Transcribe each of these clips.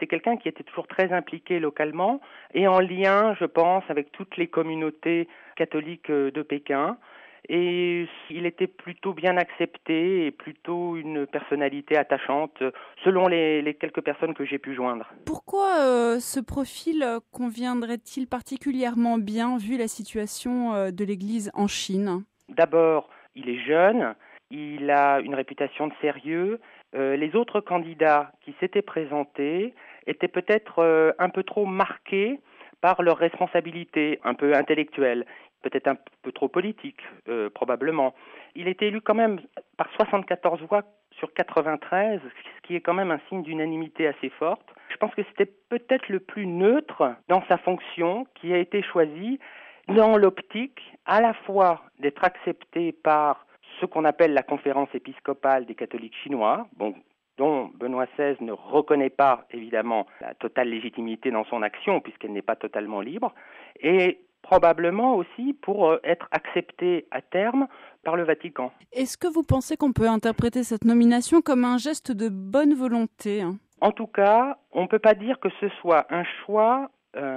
c'était quelqu'un qui était toujours très impliqué localement et en lien, je pense, avec toutes les communautés catholiques de Pékin. Et il était plutôt bien accepté et plutôt une personnalité attachante, selon les quelques personnes que j'ai pu joindre. Pourquoi ce profil conviendrait-il particulièrement bien vu la situation de l'Église en Chine ? D'abord, il est jeune, il a une réputation de sérieux. Les autres candidats qui s'étaient présentés étaient peut-être un peu trop marqués par leurs responsabilités, un peu intellectuelles, peut-être un peu trop politiques, probablement. Il était élu quand même par 74 voix sur 93, ce qui est quand même un signe d'unanimité assez forte. Je pense que c'était peut-être le plus neutre dans sa fonction qui a été choisi dans l'optique à la fois d'être accepté par ce qu'on appelle la conférence épiscopale des catholiques chinois, dont Benoît XVI ne reconnaît pas évidemment la totale légitimité dans son action puisqu'elle n'est pas totalement libre, et probablement aussi pour être accepté à terme par le Vatican. Est-ce que vous pensez qu'on peut interpréter cette nomination comme un geste de bonne volonté ? En tout cas, on ne peut pas dire que ce soit un choix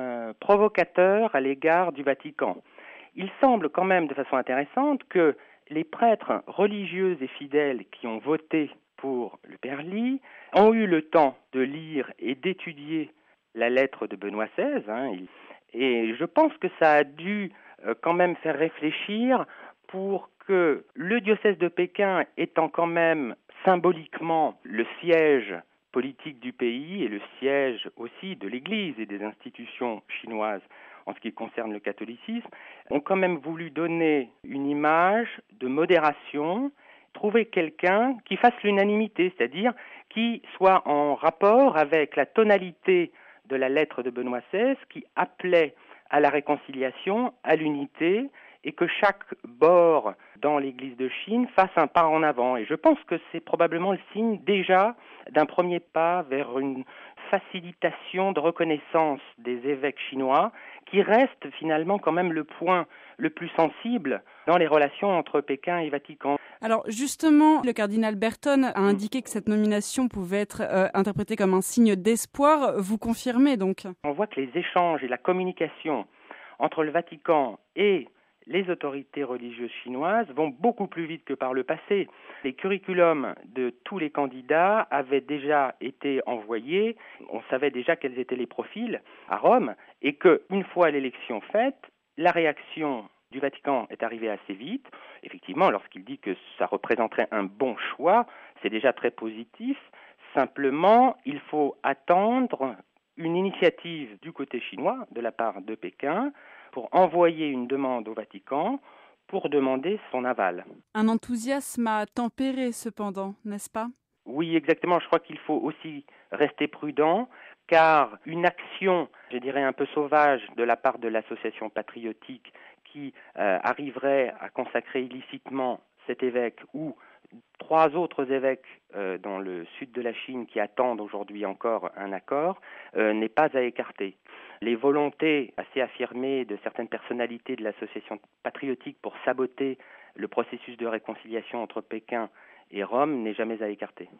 provocateur à l'égard du Vatican. Il semble quand même de façon intéressante que les prêtres religieux et fidèles qui ont voté pour le Père Li ont eu le temps de lire et d'étudier la lettre de Benoît XVI, et je pense que ça a dû quand même faire réfléchir pour que le diocèse de Pékin étant quand même symboliquement le siège politique du pays et le siège aussi de l'Église et des institutions chinoises en ce qui concerne le catholicisme, ont quand même voulu donner une image de modération, trouver quelqu'un qui fasse l'unanimité, c'est-à-dire qui soit en rapport avec la tonalité de la lettre de Benoît XVI qui appelait à la réconciliation, à l'unité, et que chaque bord dans l'Église de Chine fasse un pas en avant. Et je pense que c'est probablement le signe déjà d'un premier pas vers une facilitation de reconnaissance des évêques chinois, qui reste finalement quand même le point le plus sensible dans les relations entre Pékin et Vatican. Alors justement, le cardinal Berton a indiqué que cette nomination pouvait être interprétée comme un signe d'espoir. Vous confirmez donc ? On voit que les échanges et la communication entre le Vatican et les autorités religieuses chinoises vont beaucoup plus vite que par le passé. Les curriculums de tous les candidats avaient déjà été envoyés, on savait déjà quels étaient les profils à Rome, et qu'une fois l'élection faite, la réaction du Vatican est arrivée assez vite. Effectivement, lorsqu'il dit que ça représenterait un bon choix, c'est déjà très positif. Simplement, il faut attendre une initiative du côté chinois, de la part de Pékin, pour envoyer une demande au Vatican pour demander son aval. Un enthousiasme à tempérer cependant, n'est-ce pas ? Oui, exactement. Je crois qu'il faut aussi rester prudent, car une action, je dirais un peu sauvage, de la part de l'association patriotique qui arriverait à consacrer illicitement cet évêque ou 3 autres évêques dans le sud de la Chine qui attendent aujourd'hui encore un accord n'est pas à écarter. Les volontés assez affirmées de certaines personnalités de l'association patriotique pour saboter le processus de réconciliation entre Pékin et Rome n'est jamais à écarter.